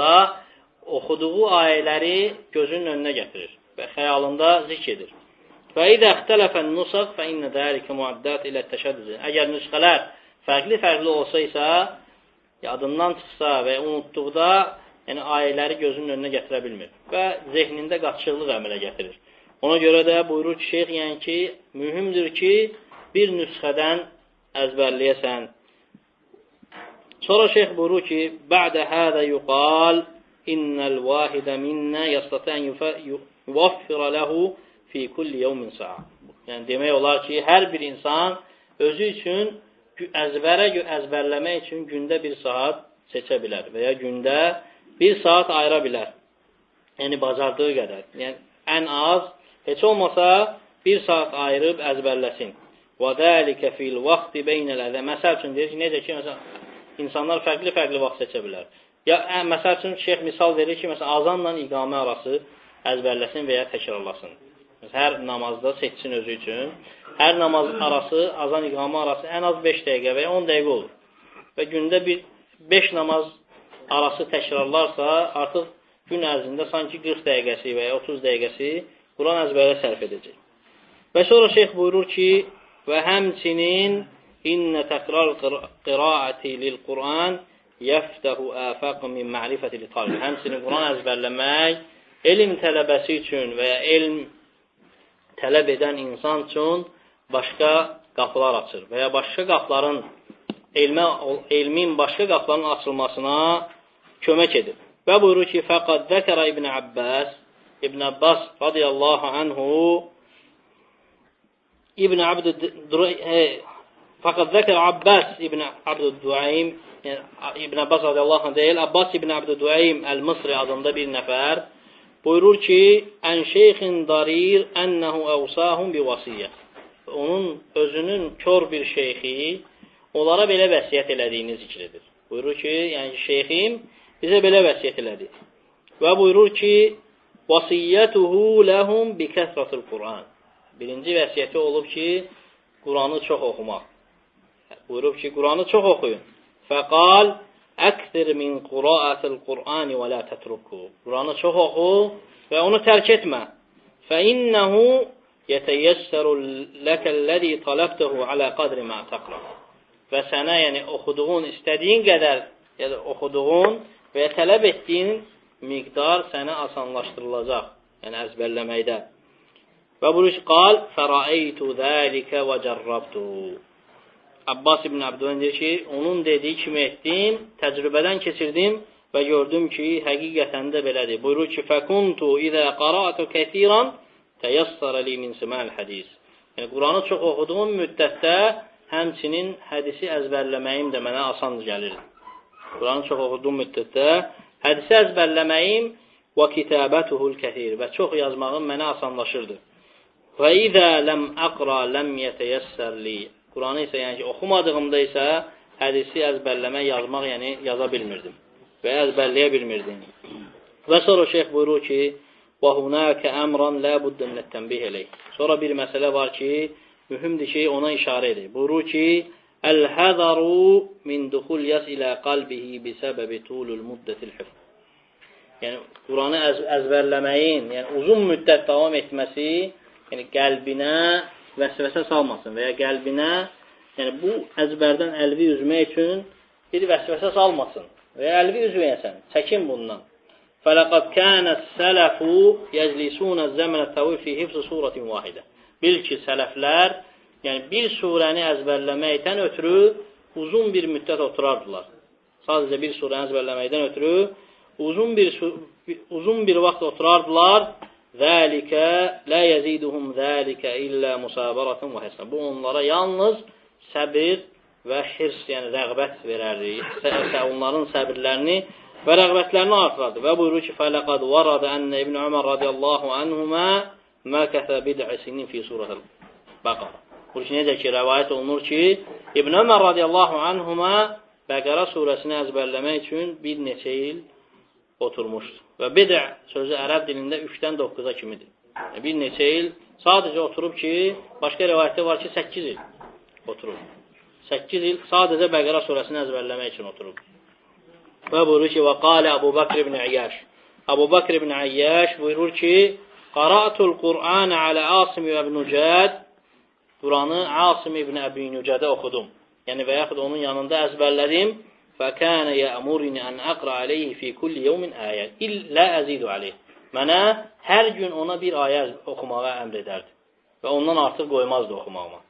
oxuduğu ayələri gözünün önünə gətirir və xəyalında zikr edir. فَإِذَا اخْتَلَفَ النُّسَخ فَإِنَّ ذَلِكَ مُعَدَّاتِ إِلَى التَّشَدُّدِ. Əgər nüsxələr fərqli olsa isə, yadından çıxsa və unutduqda yəni ayələri gözünün önünə gətirə bilmir və zehnində qaçışıqlıq əmələ gətirir. Ona görə də buyurur ki, şeyx, yəni ki, mühümdür ki, bir nüsxədən əzbərləyəsən. Sonra şeyx buyurur ki, "Ba'də hədə yuqal innəl vahidə minnə yəstətən yuvaffirə ləhu fi kulli yevmin sa'a." Yəni demək olar ki, hər bir insan özü üçün əzbərləmək üçün gündə bir saat seçə bilər və ya gündə bir saat ayıra bilər. Yəni bacardığı qədər. Yəni ən az heç olmasa bir saat ayırıb əzbərləsin. Və dəlikə fil vaxti beynəl-əzə. Məsəl üçün deyir ki, necə ki, məsələn, insanlar fərqli vaxt seçə bilər. Ya məsəl üçün şeyx misal verir ki, məsələn, azanla iqamə arası əzbərləsin və ya təkrarlasın. Hər namazda seçsin özü üçün. Hər namaz arası, azan iqamə arası ən az 5 dəqiqə və ya 10 dəqiqə olur. Və gündə 5 namaz arası təkrarlarsa, artıq gün ərzində sanki 40 dəqiqəsi və ya 30 dəqiqəsi Quran əzbərə sərf edəcək. Və sonra şeyx buyurur ki, və həmçinin İnnə təkrar qiraəti lil-Quran yəftəhu əfəq min ma'rifəti li-talib. Həmçinin Quran əzbərləmək elm tələbəsi üçün və ya elm tələb edən insan üçün başqa qapılar açır və ya başqa qapıların elmin başqa qapıların açılmasına kömək edir. Və buyurur ki, fəqad zəkərə İbn Abbas radiyallahu anhu fəqad zəkərə Abbas İbn Abdüduaym İbn Abbas radiyallahu anh deyil, Abbas İbn Abdüduaym Əl-Mısri adında bir nəfər buyurur ki, ən şeyxin darir ənəhu əvsahum bi vasiyyə. Onun özünün kör bir şeyxi onlara belə vəsiyyət elədiyini zikr edir. Buyurur ki, yəni şeyxim bizə belə vəsiyyət elədi. Və buyurur ki, vasiyyətuhu ləhum bi kəsratil Quran. Birinci vəsiyyəti olub ki, Quranı çox oxumaq. Buyurub ki, Quranı çox oxuyun. Fəqal əksir min quraətil Qur'ani və la tətrukhu. Quranı çox oxu və onu tərk etmə. Fəinnəhu yətəyəssəru ləkəlləzi tələbtəhu alə qadri mə təqra. Və sənə, yəni oxuduğun, istədiyin qədər oxuduğun və tələb etdiyin miqdar sənə asanlaşdırılacaq. Yəni əzbərləməkdə. Və buyurur ki, qal fərəeytu zəlikə və cərrabtuhu. Abbas İbn Abdüvən deyir ki, onun dediyi kimi etdim, təcrübədən keçirdim və gördüm ki, həqiqətən də belədir. Buyurur ki, fəkuntu izə qara'tu kəsiran təyassara li min siməl hədis. Yəni, Quranı çox oxuduğum müddətdə həmçinin hədisi əzbərləməyim də mənə asan gəlir. Quranı çox oxuduğum müddətdə hədisi əzbərləməyim və kitabətuhul kəsir və çox yazmağım mənə asanlaşırdı. Və izə ləm əqra ləm yətəyəssər li. Quranı isə, yəni ki, oxumadığımda isə hədisi əzbərləmək, yazmaq, yəni yaza bilmirdim və əzbərləyə bilmirdim. Və sonra şeyx buyurur ki, وَهُنَاكَ أَمْرًا لَا بُدَّ مِنَ التَّنْبِهِ إِلَيْهِ. Sonra bir məsələ var ki, mühümdür ki, ona işarə edir. Buyurur ki, الْحَذَرُ مِنْ دُخُلْ يَسْ إِلَى قَلْبِهِ بِسَبَبِ طُولُ الْمُدَّةِ الْحِفْظِ. Yəni, Quranı əzbərləməyin, yəni uzun müddət davam etməsi, yəni qəlbinə vəsvəsə salmasın və ya qəlbinə, yəni bu əzbərdən əlvi üzmək üçün bir vəsvəsə salmasın və ya əlvi üzməyəsən, çəkin bundan. فَلَقَدْ كَانَ السَّلَفُ يَجْلِسُونَ الزَّمَنَ التَّوِيلَ فِي حِفْظِ سُورَةٍ وَاحِدَةٍ. Bil ki, sələflər, yəni bir surəni əzbərləməkdən ötürü uzun bir müddət oturardılar. Sadəcə bir surəni əzbərləməkdən ötürü uzun bir vaxt oturardılar. ذَٰلِكَ لَا يَزِيدُهُمْ ذَٰلِكَ إِلَّا مُسَابَرَةً وَحِسَنًا. Bu onlara yalnız səbir və hirs, yəni rəğbət verərdi. Onların səbirlərini və rəğbətlərini artırardı. Və buyurur ki, فَلَقَدْ وَرَدَ أَنَّ İbn Ömər radiyallahu anhuma مَكَثَ بِدْعَ سِنِينَ فِي سُورَةِ الْبَقَرَةِ. Buyurur ki, necə ki, rəvayət olunur ki, İbn Ömər radiyallahu anhuma Bəqərə surəsini əzbərləmək üçün bir neçə il oturmuşdur. Və bid'a sözü ərəb dilində 3-dən 9-a kimidir. Bir neçə il sadəcə oturub ki, başqa rivayətdə var ki, 8 il oturub. 8 il sadəcə Bəqərə surəsini əzbərləmək üçün oturub. Və buyurur ki, və qalə Əbu Bakr ibn Əyyəş. Əbu Bakr ibn Əyyəş buyurur ki, qara'tul Qur'anə alə Asim ibn Cəd. Quranı Asim ibn Əbi Nücədə oxudum. Yəni və yaxud onun yanında əzbərlədim. فَكَانَ يَأْمُرِنِ أَنْ أَقْرَ عَلَيْهِ فِي كُلِّ يَوْمٍ آيَةً إِلَّا أَزِيدُ عَلَيْهِ. Mənə hər gün ona bir ayə oxumağa əmr edərdi. Və ondan artıq qoymazdı oxumağıma.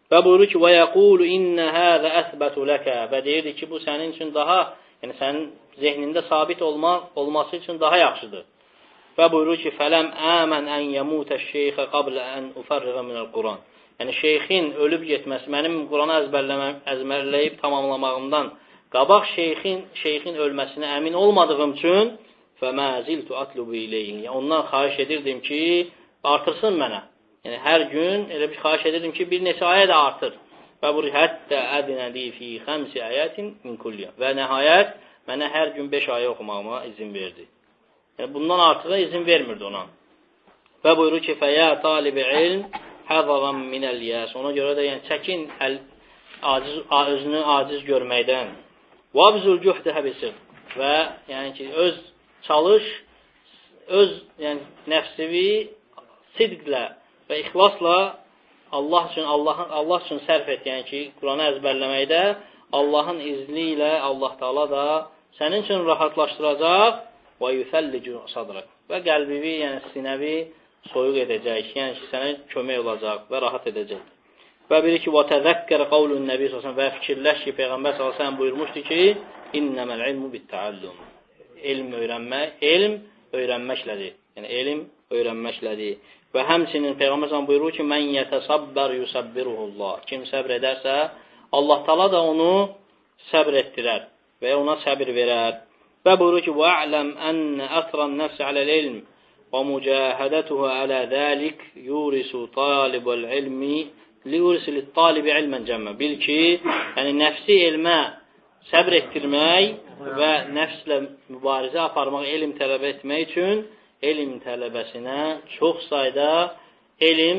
Və buyurur ki, və yəqulu innə həzə əsbətu ləkə və deyirdi ki, bu sənin üçün daha, yəni sənin zehnində sabit olması üçün daha yaxşıdır. Və buyurur ki, fələm əmən ən yəmutə şeyxə qablə ən ufarriğə minəl Quran. Yəni, şeyxin ölüb getməsi, mənim Quranı əzbərləyib tamamlamağımdan qabaq şeyxin ölməsinə əmin olmadığım üçün fəməziltu atlubu ileyhin. Yəni, ondan xahiş edirdim ki, artırsın mənə. Yəni, hər gün elə bir xahiş edirdim ki, bir neçə ayə də artır. Və bu həttə ədinədi fi xəmsi əyətin min kulliyə. Və nəhayət, mənə hər gün 5 ayə oxumağıma izin verdi. Yəni, bundan artığa izin vermirdi ona. Və buyurur ki, fəyə talibi ilm həzəğən minəl yəs. Ona görə də yəni, çəkin özünü aciz görməkdən. Vəbzul cühdə həbisir. Və yəni ki, öz çalış, öz yəni, nəfsivi sidqlə və ixlasla Allah üçün sərf et. Yəni ki, Quranı əzbərləməkdə Allahın izni ilə Allah Taala da sənin üçün rahatlaşdıracaq və yüfəllicu sadrak. Və qəlbivi, yəni sinəvi soyuq edəcək. Yəni ki, sənə kömək olacaq və rahat edəcək. Və bilir ki, və təzəkkər qavlun nəbi s.ə.v. və fikirləş ki, Peyğəmbər s.ə.v. buyurmuşdu ki, innəməl ilmu bittəallüm. Elm öyrənməklədir. Yəni, elm öyrənməklədir. Və həmçinin Peyğəmbər s.ə.v. buyurur ki, mən yətəsabbər yusabbiruhullah. Kim səbr edərsə, Allah Taala da onu səbr etdirər və ona səbir verər. Və buyurur ki, وَاعْلَمْ أَنَّ أَثْرَ النَّفْسِ عَلَى الْعِلْمِ وَمُجَاهَدَتُهُ عَلَى ذَلِكَ يُورِسُ طَالِبَ الْعِلْمِ لِيُورِسِ لِلطَّالِبِ عِلْمًا جَمًّا. Bil ki, yəni nəfsi elmə səbr etdirmək və nəfslə mübarizə aparmaq, elm tələb etmək üçün elm tələbəsinə çox sayda elm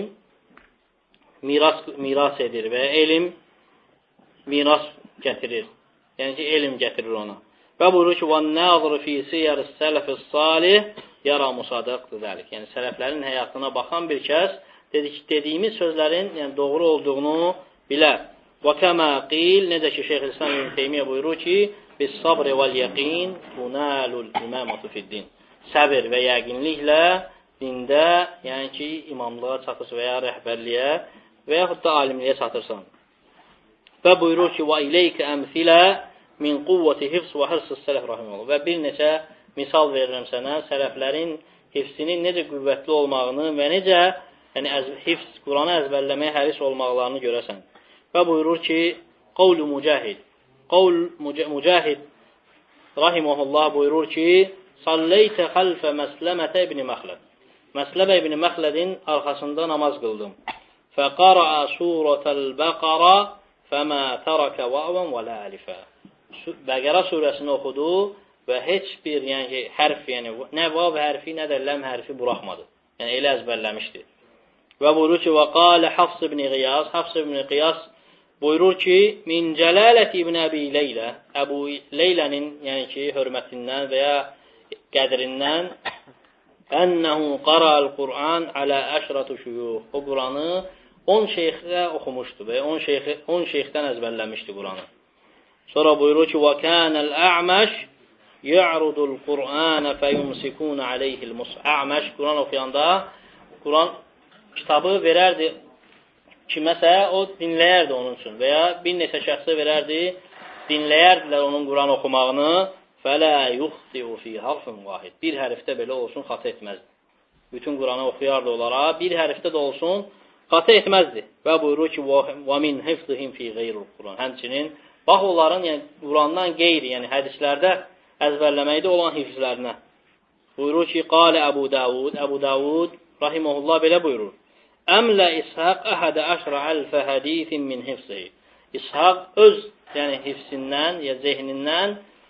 miras edir və elm miras gətirir. Yəni ki, elm gətirir ona. Və buyurur ki, وَالنَّاظِرُ فِي سِيَرِ السَّلَفِ الصَّالِحِ يَرَى مُصَادَقْتُ ذَلِكَ. Yəni, sələflərin həyatına baxan bir kəs dediyimiz sözlərin yəni, doğru olduğunu bilər. وَكَمَا قِيل, necə ki, Şeyxülislam İbn Teymiyyə buyurur ki, بِالصَّبْرِ وَالْيَقِينِ تُنَالُ الْإِمَامَةُ فِي الدِّينِ. Səbir və yəqinliklə dində, yəni ki, imamlığa çatırsan və ya rəhbərliyə və yaxud da alimliyə çatırsan. Və buyurur ki, وَإِلَيْكَ أَمْثِلَ min quvvəti hifz və hırsız sələf rahiməllah. Və bir neçə misal verirəm sənə, sələflərin hifzinin necə qüvvətli olmağını və necə yəni, hifz, Quranı əzbərləməyə həris olmaqlarını görəsən. Və buyurur ki, qavlu Mücahid rahiməhullah buyurur ki, salleytə xalfə məsləmətə ibn Məxləd. Məsləbə ibn Məxlədin arxasında namaz qıldım. Fəqara'a surətəl bəqara fəmə tərəkə vəvən və lə əlifə. Bəqərə surəsini oxudu və heç bir yəni, hərf, yəni, nə vav hərfi, nə də ləm hərfi buraxmadı. Yəni, elə əzbərləmişdi. Və buyurur ki, və qalə Hafs ibn Qiyas, Hafs ibn Qiyas buyurur ki, min cəlaləti ibn Əbi Leylə, Əbu Leylənin, yəni ki, hörmətindən və ya qədrindən, ənəhu qara'al Qur'an alə əşratu şuyuq. O Quranı 10 şeyxə oxumuşdu və 10 şeyxdən əzbərləmişdi Quranı. Sonra buyurur ki, وَكَانَ الْأَعْمَشِ يَعْرُدُ الْقُرْآنَ فَيُمْسِكُونَ عَلَيْهِ الْمُصْحَفَ. A'məş Quran oxuyanda Quran kitabı verərdi kiməsə, o dinləyərdi onun üçün və ya bir neçə şəxsə verərdi, dinləyərdilər onun Quran oxumağını. فَلَا يُخْتِعُ فِي حَرْفٍ وَاحِدٍ. Bir hərfdə belə olsun, xata etməzdi. Bütün Quranı oxuyardı onlara, bir hərfdə də olsun, xata etməzdi. Və buyurur ki, وَمِنْ حِفْظِهِمْ فِي غَيْرِ الْقُرَانِ. Həmçinin bax, onların yəni, Qurandan qeyri, yəni hədislərdə əzbərləməkdə olan hifzlərinə. Buyurur ki, qalə Əbu Davud, Əbu Davud, rahiməhullah belə buyurur. Əmlə İshaq əhədə əşrə əlfə hədithin min hifzihi. İshaq öz yəni, hifzindən, ya zehnindən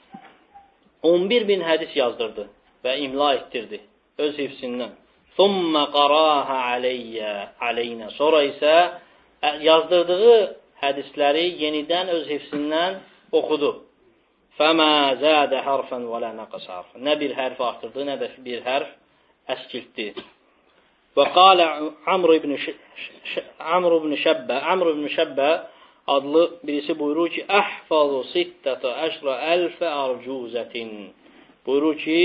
11.000 hədis yazdırdı və imla etdirdi öz hifzindən. Thumma qarahə aleynə. Sonra isə yazdırdığı hədisləri yenidən öz hifzindən oxudu. Fəmə zədə hərfən və lə nəqəs hərfən. Nə bir hərf artırdı, nə də bir hərf əskiltdi. Və qalə Amr ibn Şəbbə adlı birisi buyurur ki, əhfazu sittətə əşrə əlfə arcuzətin. Buyurur ki,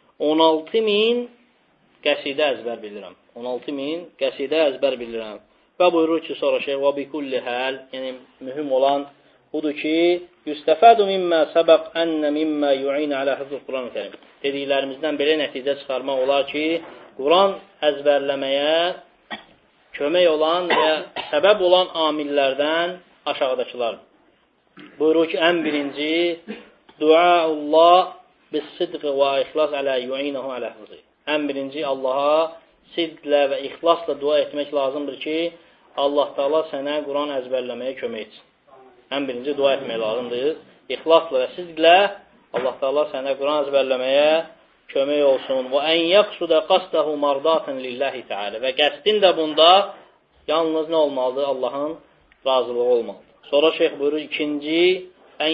16.000 qəsidə əzbər bilirəm. 16.000 qəsidə əzbər bilirəm. Və buyurur ki, sonra şeyh, və bikulli həl, yəni mühüm olan budur ki, yüstəfədu mimmə səbəq ənə mimmə yu'inə alə hıfzul Quran-ı Kerim. Dediklərimizdən belə nəticə çıxarmaq olar ki, Quran əzbərləməyə kömək olan və səbəb olan amillərdən aşağıdakılar. Buyurur ki, ən birinci, duaullah bis-sidqi və ixlas alə yu'inəhu alə hıfzı. Ən birinci, Allaha sidqlə və ixlasla dua etmək lazımdır ki, Allah Taala sənə Quran əzbərləməyə kömək etsin. Ən birinci dua etmək lazımdır. İxlasla və sidqlə Allah Taala sənə Quran əzbərləməyə kömək olsun. Və ən yaqsuda qasdahu mardatan lillahi Taala. Və qəsdin də bunda yalnız nə olmalıdır? Allahın razılığı olmalıdır. Sonra şeyx buyurur, ikinci, ən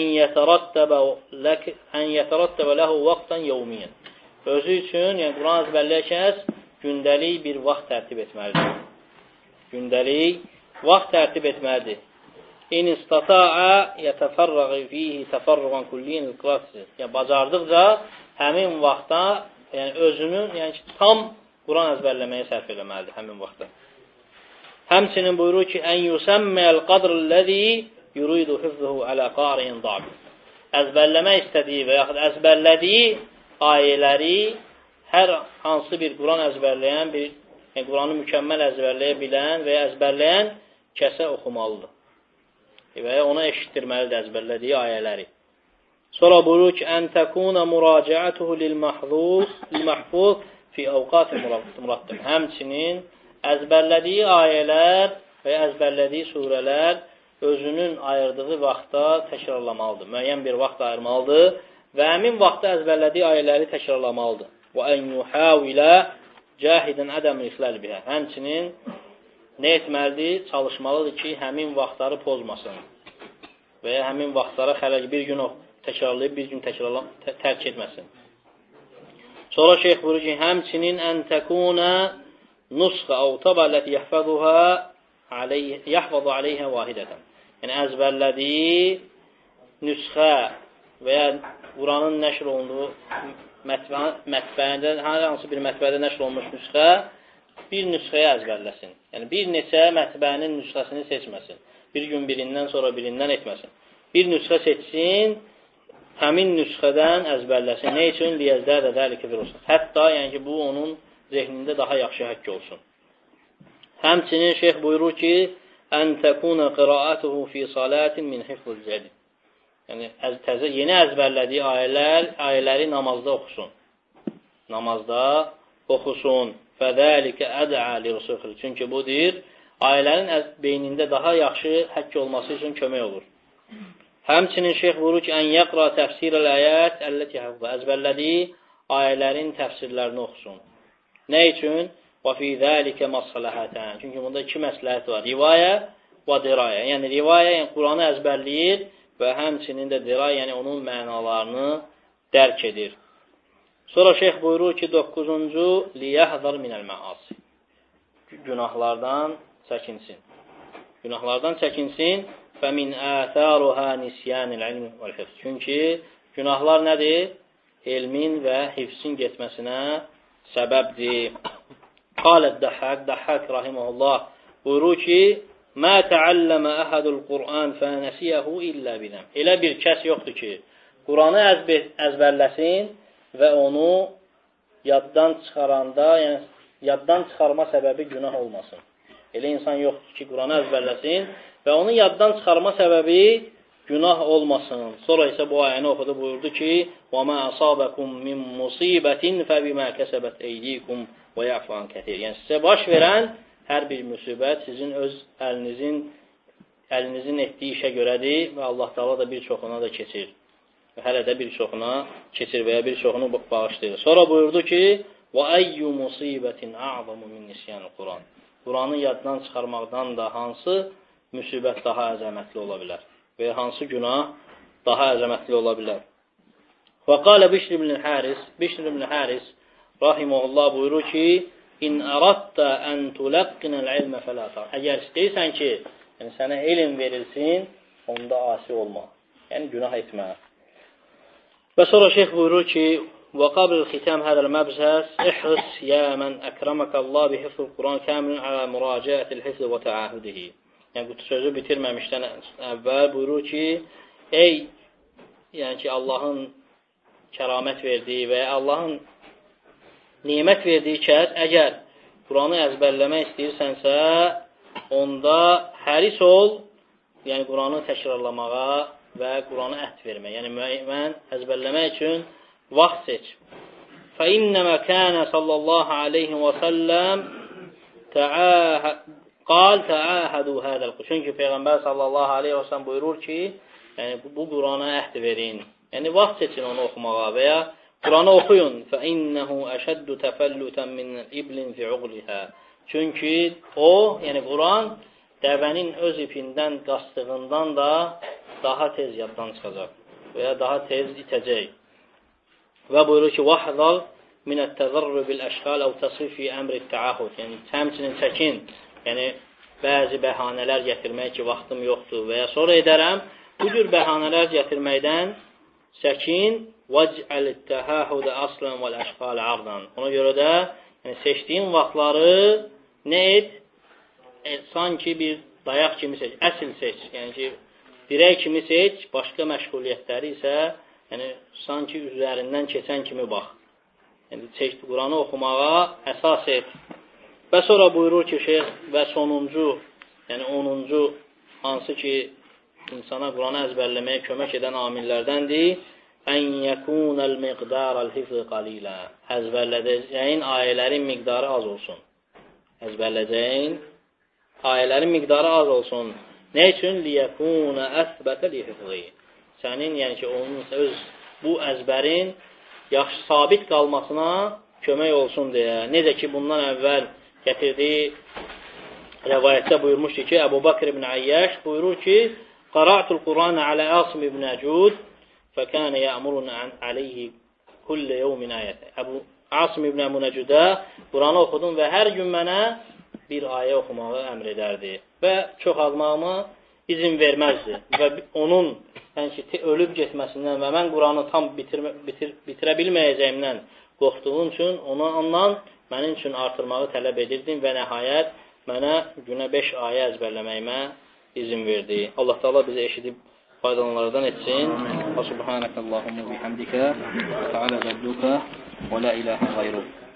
yətərattəbə ləhu vaqtan yevmiyyən. Özü üçün, yəni Quran əzbərləyərkən gündəlik bir vaxt tərtib etməlidir. Gündəlik vaxt tərtib etməlidir. İn istata'a yətəfərrəği fihi təfərrəğən kulliyin qira'əsi. Yəni bacardıqca həmin vaxtda, yəni özünün, yəni tam Quran əzbərləməyə sərf eləməlidir həmin vaxtda. Həmçinin buyurur ki, ən yusəmməl qadrəlləzi yuridu hifzuhu alə qariyin dabi. Əzbərləmək istədiyi və yaxud əzbərlədiyi ayələri hər hansı bir Quran əzbərləyən, yəni Quranı mükəmməl əzbərləyə bilən və əzbərləyən kəsə oxumalıdır. Və ona eşitdirməlidir əzbərlədiyi ayələri. Sonra buyurur ki, ən təkuna müraciətuhu lil-məhfuz fi avqat murattib. Həmçinin əzbərlədiyi ayələr və əzbərlədiyi surələr özünün ayırdığı vaxtda təkrarlamalıdır. Müəyyən bir vaxt ayırmalıdır və həmin vaxtda əzbərlədiyi ayələri təkrarlamalıdır. Və ən yuhavilə cahidən ədəm ixləl bihə. Həmçinin nə etməlidir? Çalışmalıdır ki, həmin vaxtları pozmasın və ya həmin vaxtlara xələq bir gün təkrarlayıb, bir gün tərk etməsin. Sonra şeyx buyurur ki, həmçinin ən təkunə nusxa avtaba ləti yəhfəzu aleyhə vahidətən. Yəni, əzbərlədiyi nüsxə və ya Quranın nəşr olunduğu mətbəəndə, hansı bir mətbəədə nəşr olunmuş nüsxə bir nüsxəyə əzbərləsin. Yəni, bir neçə mətbəənin nüsxəsini seçməsin. Bir gün birindən, sonra birindən etməsin. Bir nüsxə seçsin, həmin nüsxədən əzbərləsin. Nə üçün? Liyəzdədə dəlikə bir olsun. Hətta, yəni ki, bu onun zehnində daha yaxşı həkk olsun. Həmçinin şeyx buyurur ki, ən təkunə qiraətuhu fi salatin min hifzul cədid. Yəni, yeni əzbərlədiyi ayələri namazda oxusun. Namazda oxusun. Fədəlikə əd'ə li-rusuxil. Çünki bu deyir, ayələrin beynində daha yaxşı həkk olması üçün kömək olur. Həmçinin şeyx buyurur ki, ən yəqra təfsirəl əyət əlləti həfzə. Əzbərlədiyi ayələrin təfsirlərini oxusun. Nə üçün? Və fi zəlikə məsləhətən. Çünki bunda iki məsləhət var. Rivayə və dirayə. Yəni, rivayə, yəni Quranı əzbərləyir və həmçinin də dirayə, yəni onun mənalarını dərk edir. Sonra şeyx buyurur ki, 9-cu liyəhzar minəl məasi. Günahlardan çəkinsin. Günahlardan çəkinsin. Və min ətəruhə nisyanil ilmi vəl hifz. Çünki günahlar nədir? Elmin və hifzin getməsinə səbəbdir. Qalət Dəhhak rahiməhullah buyurur ki, mə təəlləmə əhədul Qur'an fənəsiyəhu illə biləm. Elə bir kəs yoxdur ki, Quranı əzbərləsin və onu yaddan çıxaranda, yəni yaddan çıxarma səbəbi günah olmasın. Elə insan yoxdur ki, Quranı əzbərləsin və onu yaddan çıxarma səbəbi günah olmasın. Sonra isə bu ayəni oxudu, buyurdu ki, وَمَا أَصَابَكُمْ مِنْ مُصِيبَةٍ فَبِمَا كَسَبَتْ أَيْدِيكُمْ وَيَعْفُ عَنْ كَثِيرٍ. Yəni sizə baş verən hər bir müsibət sizin öz əlinizin etdiyi işə görədir və Allah Taala da bir çoxuna da keçir. Və hələ də bir çoxuna keçir və ya bir çoxunu bağışlayır. Sonra buyurdu ki, وَأَيُّ مُصِيبَةٍ أَعْظَمُ مِنْ نِسْيَانِ الْقُرْآنِ. Quranı yaddan çıxarmaqdan da hansı müsibət daha əzəmətli ola bilər və hansı günah daha əzəmətli ola bilər. Və qalə Bişr ibn Haris rahiməhullah buyurur ki, İn əraddə ən tulaqqinəl ilmə fələtar. Əgər istəyirsən ki, yəni sənə elm verilsin, onda asi olma. Yəni günah etmə. Və sonra şeyx buyurur ki, وقبل الختام هذا المبحث احرص يا من أكرمك الله بحفظ القرآن كامل على مراجعة الحفظ وتعاهده. Yəni, bu sözü bitirməmişdən əvvəl buyurur ki, yəni ki, Allahın kəramət verdiyi və Allahın nimət verdiyi kəs, əgər Quranı əzbərləmək istəyirsənsə, onda həris ol, yəni Quranı təkrarlamağa və Quranı əhd vermək. Yəni, müəyyən əzbərləmək üçün vaxt seç. فَإِنَّمَا كَانَ صَلَّى اللّٰهُ عَلَيْهِ وَسَلَّمْ قَالْ تَعَاهَدُوا هَذَا الْقُرْآنِ. Çünki Peyğəmbər sallallahu aleyhi və səlləm buyurur ki, yəni, bu Qurana əhd verin. Yəni, vaxt seçin onu oxumağa və ya Quranı oxuyun. فَإِنَّهُ أَشَدُّ تَفَلُّتًا مِنْ إِبْلٍ فِي عُقْلِهَا. Çünki o, yəni Quran, dəvənin öz ipindən qastığından da daha tez yaddan çıxacaq və ya daha tez itəcək. Və buyurur ki, وَحْضَرْ مِنَ التَّذَرُّ بِالْأَشْغَالِ أَوْ تَصْرِفِ فِي أَمْرِ التَّعَهُدِ. Yəni, həmçinin çəkin, yəni bəzi bəhanələr gətirmək ki, vaxtım yoxdur və ya sonra edərəm. Bu cür bəhanələr gətirməkdən çəkin. وَجْعَلِ التَّهَاهُدَ أَصْلًا وَالْأَشْغَالِ عَرْضًا. Ona görə də yəni, seçdiyin vaxtları nə et? Sanki bir dayaq kimi seç, əsl seç. Yəni ki, dirək kimi seç, başqa məşğuliyyətləri isə yəni, sanki üzərindən keçən kimi bax. Yəni, Quranı oxumağa əsas et. Və sonra buyurur ki, şeyh, və sonuncu, yəni 10-cu, hansı ki, insana Quranı əzbərləməyə kömək edən amillərdəndir, ən yəkunəl miqdarəl hifzı qalilə. Əzbərlədəcəyin ayələrin miqdarı az olsun. Əzbərlədəcəyin ayələrin miqdarı az olsun. Nə üçün? Liyəkunə əsbətə lihifzi. Sənin, yəni ki, onun öz bu əzbərin yaxşı sabit qalmasına kömək olsun deyə. Necə ki, bundan əvvəl gətirdiyi rəvayətdə buyurmuşdu ki, Əbu Bakr ibn Ayyaş buyurur ki, Qara'tul Quranə alə Asim ibn Əcud fəkənə yəmurun aleyhi kullə yevmin ayətə. Asim ibn Əcud'a Quranı oxudum və hər gün mənə bir ayə oxumağı əmr edərdi və çox azmağıma izin verməzdi və onun ölüb getməsindən və mən Quranı tam bitirə bilməyəcəyimdən qorxduğum üçün ondan mənim üçün artırmağı tələb edirdim və nəhayət mənə günə 5 ayə əzbərləməyimə izin verdi. Allah Teala bizi eşidib faydalanlardan etsin. Subhanəkəllahumma bihamdikə və təala qəddukə və la iləhə qayruk.